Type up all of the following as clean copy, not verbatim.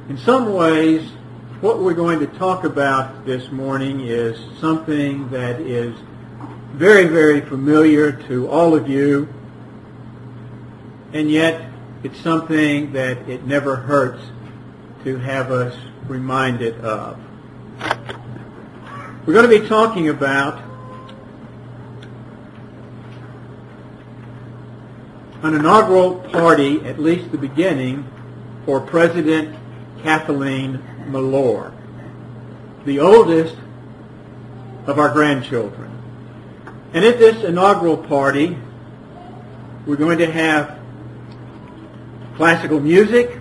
In some ways, what we're going to talk about this morning is something that is very, very familiar to all of you, and yet it's something that it never hurts to have us reminded of. We're going to be talking about an inaugural party, at least the beginning, for President Kathleen Mellor, the oldest of our grandchildren. And at this inaugural party, we're going to have classical music,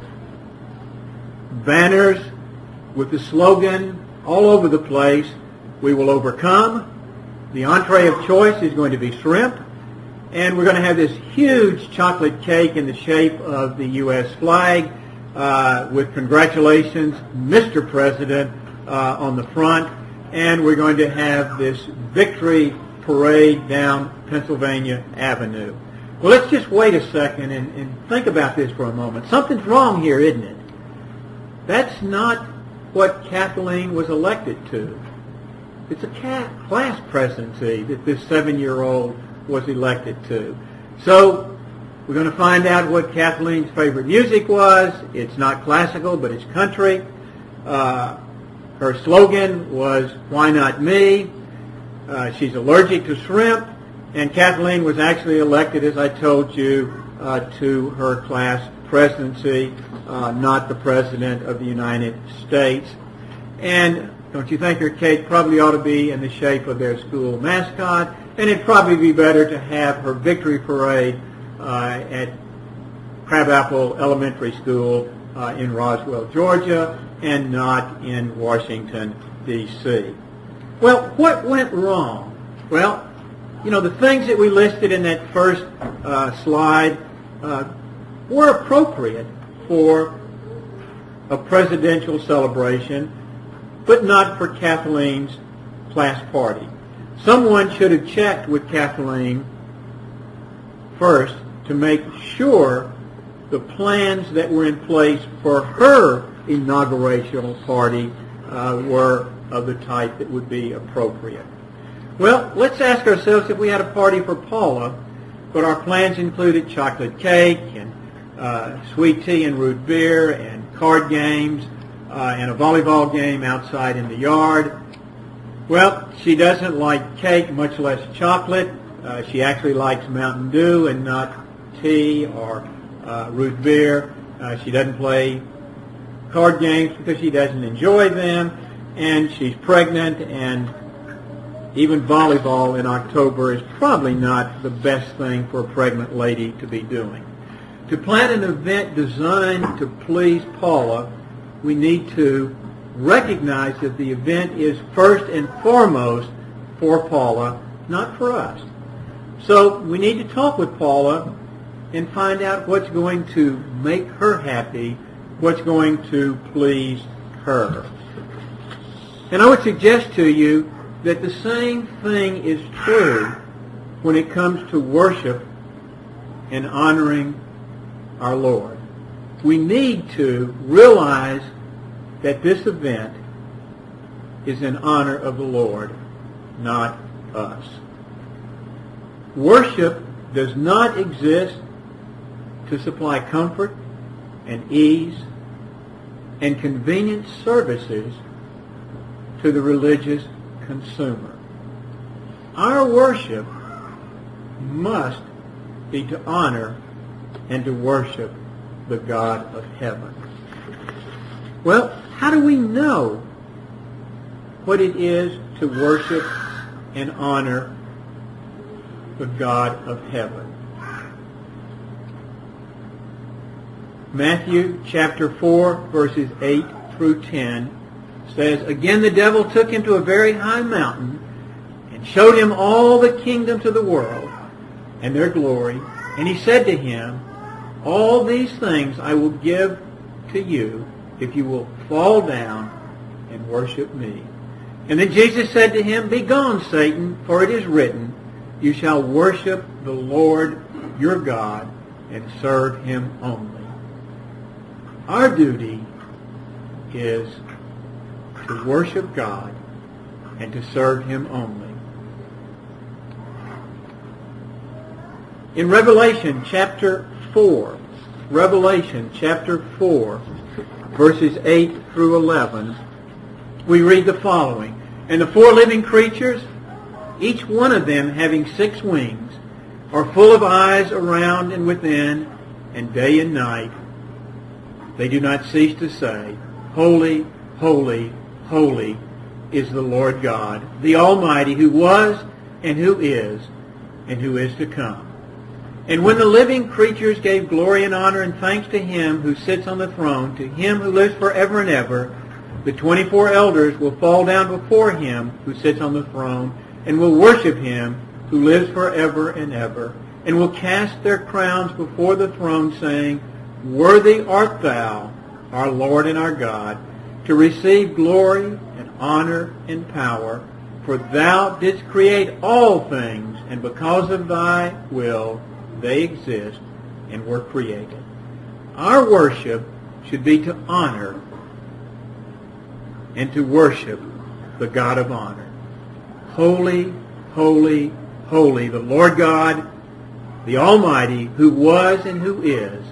banners with the slogan all over the place, "We will overcome." The entree of choice is going to be shrimp. And we're going to have this huge chocolate cake in the shape of the U.S. flag with "Congratulations, Mr. President" on the front. And we're going to have this victory parade down Pennsylvania Avenue. Well, let's just wait a second and think about this for a moment. Something's wrong here, isn't it? That's not what Kathleen was elected to. It's a class presidency that this 7-year-old was elected to. So we're going to find out what Kathleen's favorite music was. It's not classical, but it's country. Her slogan was "Why not me?" She's allergic to shrimp, and Kathleen was actually elected, as I told you, to her class presidency, not the President of the United States. And don't you think her cake probably ought to be in the shape of their school mascot? And it'd probably be better to have her victory parade at Crabapple Elementary School in Roswell, Georgia, and not in Washington, D.C. Well, what went wrong? Well, you know, the things that we listed in that first slide were appropriate for a presidential celebration, but not for Kathleen's class party. Someone should have checked with Kathleen first to make sure the plans that were in place for her inaugural party were of the type that would be appropriate. Well, let's ask ourselves, if we had a party for Paula, but our plans included chocolate cake and sweet tea and root beer and card games and a volleyball game outside in the yard. Well, she doesn't like cake, much less chocolate. She actually likes Mountain Dew and not tea or root beer. She doesn't play card games because she doesn't enjoy them. And she's pregnant, and even volleyball in October is probably not the best thing for a pregnant lady to be doing. To plan an event designed to please Paula, we need to recognize that the event is first and foremost for Paula, not for us. So we need to talk with Paula and find out what's going to make her happy, what's going to please her. And I would suggest to you that the same thing is true when it comes to worship and honoring our Lord. We need to realize that this event is in honor of the Lord, not us. Worship does not exist to supply comfort and ease and convenient services to the religious consumer. Our worship must be to honor and to worship the God of heaven. Well, how do we know what it is to worship and honor the God of heaven? Matthew chapter 4, verses 8 through 10 says, "Again the devil took him to a very high mountain and showed him all the kingdoms of the world and their glory. And he said to him, 'All these things I will give to you if you will fall down and worship me.' And then Jesus said to him, 'Begone, Satan, for it is written, you shall worship the Lord your God and serve him only.'" Our duty is to worship God and to serve Him only. In Revelation chapter 4, verses 8 through 11, we read the following. And the four living creatures, each one of them having 6 wings, are full of eyes around and within, and day and night they do not cease to say, Holy, holy, holy is the Lord God, the Almighty, who was and who is to come. And when the living creatures gave glory and honor and thanks to Him who sits on the throne, to Him who lives forever and ever, the 24 elders will fall down before Him who sits on the throne and will worship Him who lives forever and ever, and will cast their crowns before the throne, saying, Worthy art Thou, our Lord and our God, to receive glory and honor and power, for Thou didst create all things, and because of Thy will they exist and were created. Our worship should be to honor and to worship the God of honor. Holy, holy, holy, the Lord God, the Almighty, who was and who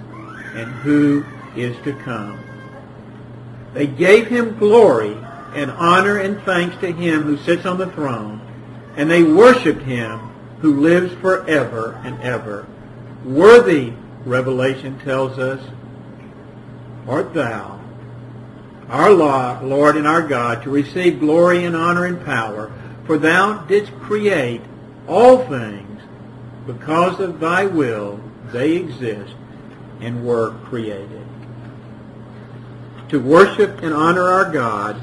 is to come. They gave Him glory and honor and thanks to Him who sits on the throne, and they worshiped Him who lives forever and ever. Worthy, Revelation tells us, art Thou, our Lord and our God, to receive glory and honor and power, for Thou didst create all things. Because of Thy will they exist and were created. To worship and honor our God,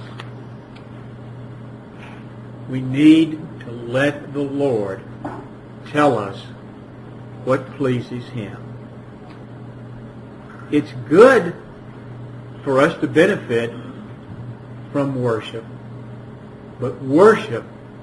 we need to let the Lord tell us what pleases Him. It's good for us to benefit from worship, but worship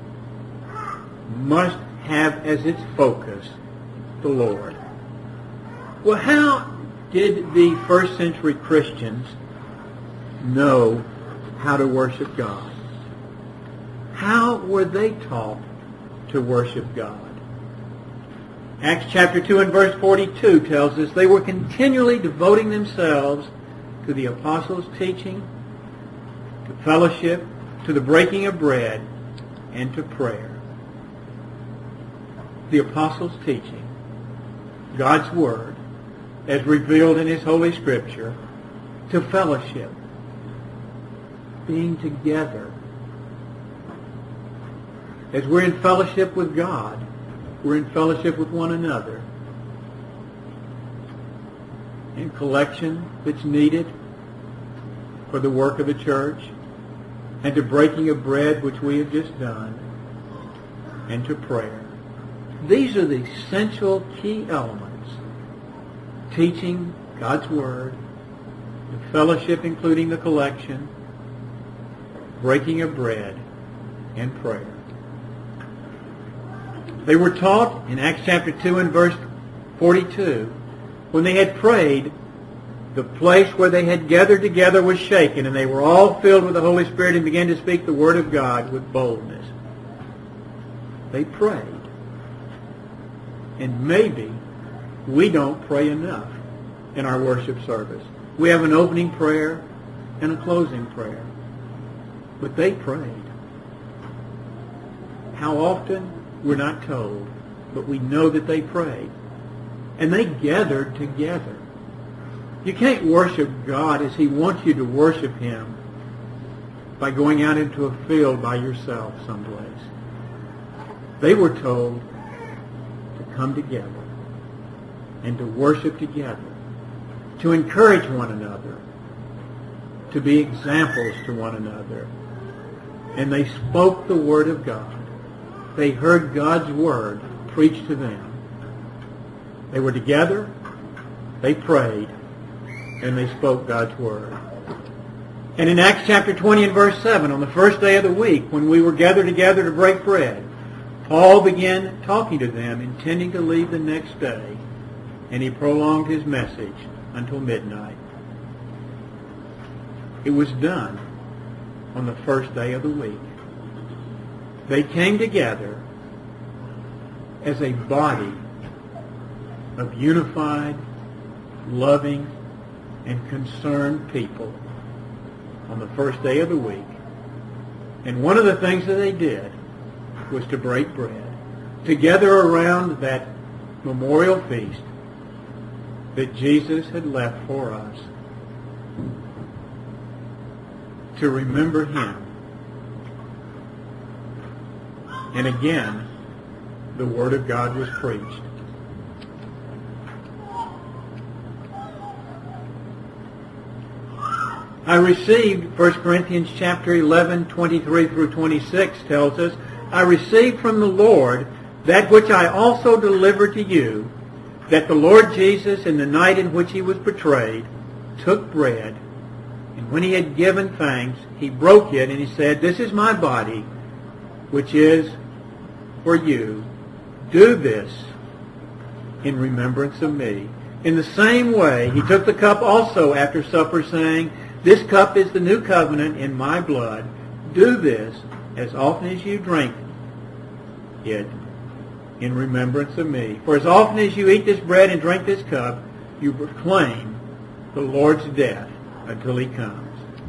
must have as its focus the Lord. Well, how did the first century Christians know how to worship God? How were they taught to worship God? Acts chapter 2 and verse 42 tells us they were continually devoting themselves to the apostles' teaching, to fellowship, to the breaking of bread, and to prayer. The apostles' teaching, God's Word, as revealed in His Holy Scripture, to fellowship, being together. As we're in fellowship with God, we're in fellowship with one another. In collection that's needed for the work of the church, and to breaking of bread, which we have just done, and to prayer. These are the essential key elements. Teaching God's Word, the fellowship including the collection, breaking of bread, and prayer. They were taught in Acts chapter 2 and verse 42, when they had prayed, the place where they had gathered together was shaken, and they were all filled with the Holy Spirit and began to speak the Word of God with boldness. They prayed. And maybe we don't pray enough in our worship service. We have an opening prayer and a closing prayer. But they prayed. How often? We're not told, but we know that they prayed. And they gathered together. You can't worship God as He wants you to worship Him by going out into a field by yourself someplace. They were told to come together and to worship together, to encourage one another, to be examples to one another. And they spoke the Word of God. They heard God's Word preached to them. They were together, they prayed, and they spoke God's Word. And in Acts chapter 20 and verse 7, on the first day of the week, when we were gathered together to break bread, Paul began talking to them, intending to leave the next day, and he prolonged his message until midnight. It was done on the first day of the week. They came together as a body of unified, loving, and concerned people on the first day of the week. And one of the things that they did was to break bread together around that memorial feast that Jesus had left for us, to remember Him. And again, the Word of God was preached. I received, 1 Corinthians chapter 11, 23 through 26 tells us, I received from the Lord that which I also delivered to you, that the Lord Jesus, in the night in which He was betrayed, took bread, and when He had given thanks, He broke it, and He said, This is my body, which is for you. Do this in remembrance of me. In the same way, He took the cup also after supper, saying, This cup is the new covenant in my blood. Do this as often as you drink it in remembrance of me. For as often as you eat this bread and drink this cup, you proclaim the Lord's death until He comes.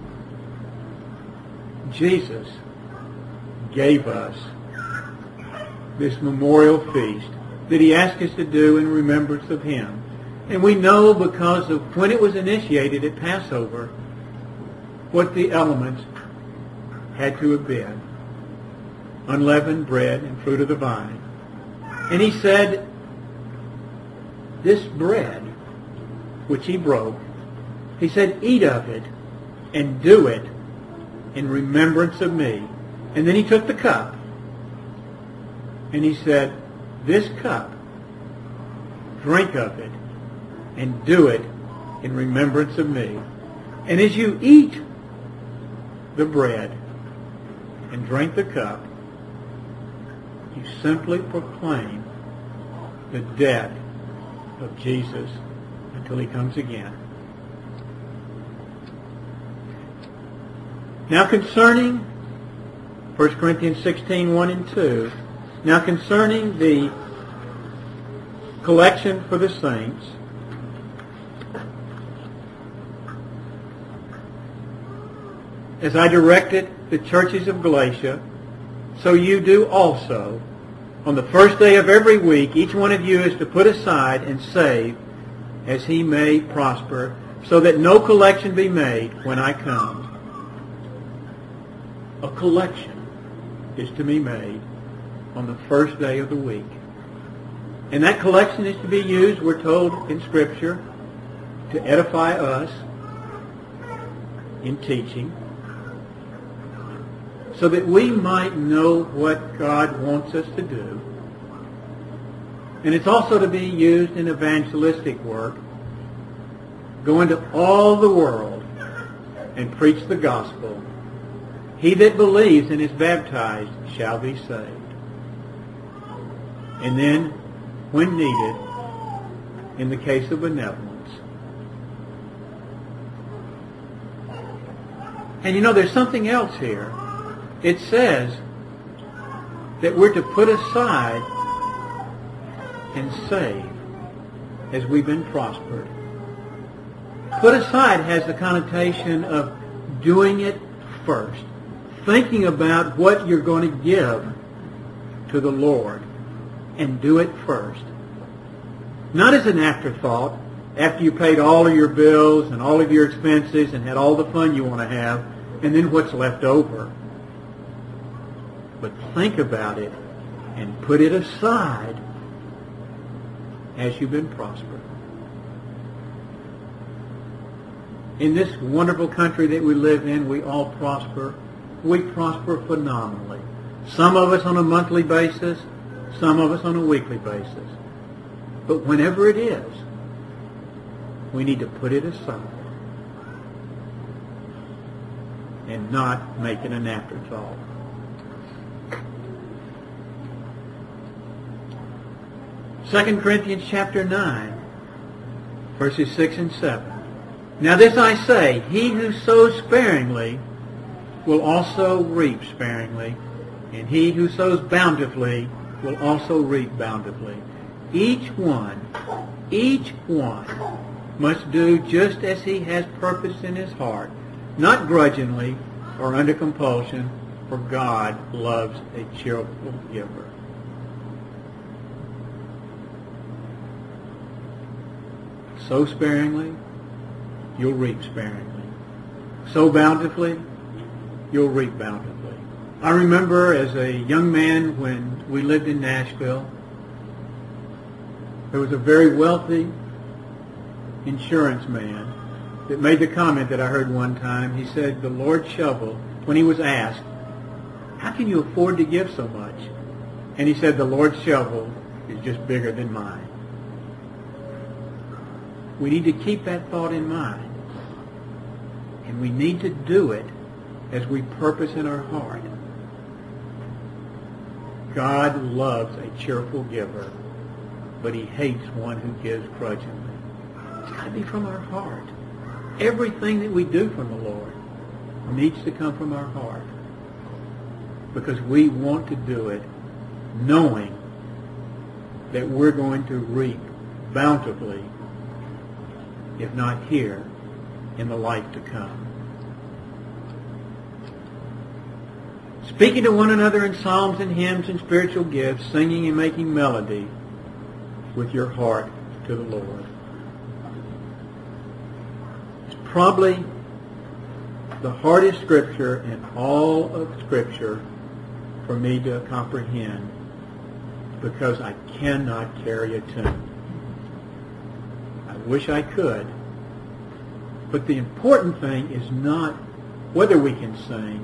Jesus gave us this memorial feast that He asked us to do in remembrance of Him. And we know because of when it was initiated at Passover what the elements had to have been. Unleavened bread and fruit of the vine. And He said, this bread, which He broke, He said, eat of it and do it in remembrance of me. And then He took the cup and He said, this cup, drink of it and do it in remembrance of me. And as you eat the bread and drink the cup, you simply proclaim the death of Jesus until He comes again. Now concerning 1 Corinthians 16, 1 and 2, now concerning the collection for the saints, as I directed the churches of Galatia, so you do also. On the first day of every week, each one of you is to put aside and save as he may prosper, so that no collection be made when I come. A collection is to be made on the first day of the week. And that collection is to be used, we're told in Scripture, to edify us in teaching, so that we might know what God wants us to do. And it's also to be used in evangelistic work. Go into all the world and preach the gospel. He that believes and is baptized shall be saved. And then, when needed, in the case of benevolence. And you know, there's something else here. It says that we're to put aside and save as we've been prospered. Put aside has the connotation of doing it first. Thinking about what you're going to give to the Lord and do it first. Not as an afterthought, after you paid all of your bills and all of your expenses and had all the fun you want to have, and then what's left over. But think about it and put it aside as you've been prospered. In this wonderful country that we live in, we all prosper. We prosper phenomenally. Some of us on a monthly basis, some of us on a weekly basis. But whenever it is, we need to put it aside and not make it an afterthought. Second Corinthians chapter 9, verses 6 and 7. Now this I say, he who sows sparingly will also reap sparingly, and he who sows bountifully will also reap bountifully. Each one must do just as he has purposed in his heart, not grudgingly or under compulsion, for God loves a cheerful giver. Sow sparingly, you'll reap sparingly. Sow bountifully, you'll reap bountifully. I remember as a young man when we lived in Nashville, there was a very wealthy insurance man that made the comment that I heard one time. He said, the Lord shovel, when he was asked, how can you afford to give so much? And he said, the Lord's shovel is just bigger than mine. We need to keep that thought in mind. And we need to do it as we purpose in our heart. God loves a cheerful giver, but he hates one who gives grudgingly. It's got to be from our heart. Everything that we do from the Lord needs to come from our heart, because we want to do it knowing that we're going to reap bountifully, if not here, in the life to come. Speaking to one another in psalms and hymns and spiritual gifts, singing and making melody with your heart to the Lord. It's probably the hardest scripture in all of Scripture for me to comprehend, because I cannot carry a tune. I wish I could, but the important thing is not whether we can sing,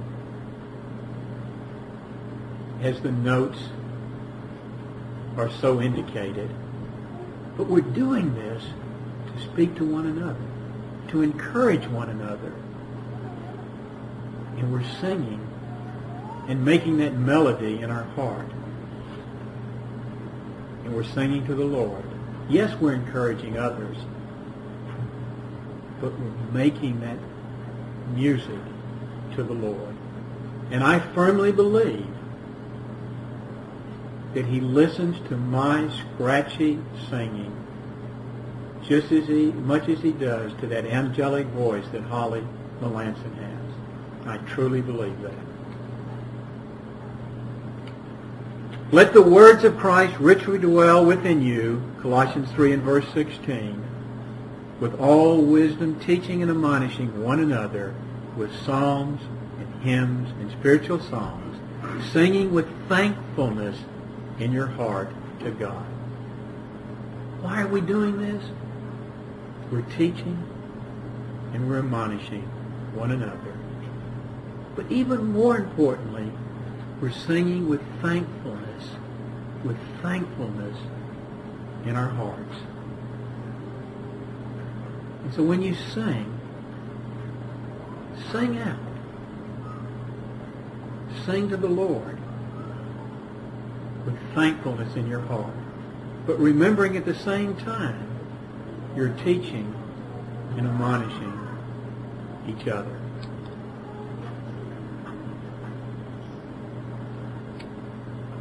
as the notes are so indicated, but we're doing this to speak to one another, to encourage one another. And we're singing and making that melody in our heart. And we're singing to the Lord. Yes, we're encouraging others, but we're making that music to the Lord. And I firmly believe that he listens to my scratchy singing just as much as he does to that angelic voice that Holly Melanson has. I truly believe that. Let the words of Christ richly dwell within you, Colossians 3 and verse 16, with all wisdom teaching and admonishing one another with psalms and hymns and spiritual songs, singing with thankfulness in your heart to God. Why are we doing this? We're teaching and we're admonishing one another. But even more importantly, we're singing with thankfulness in our hearts. And so when you sing, sing out. Sing to the Lord with thankfulness in your heart, but remembering at the same time you're teaching and admonishing each other.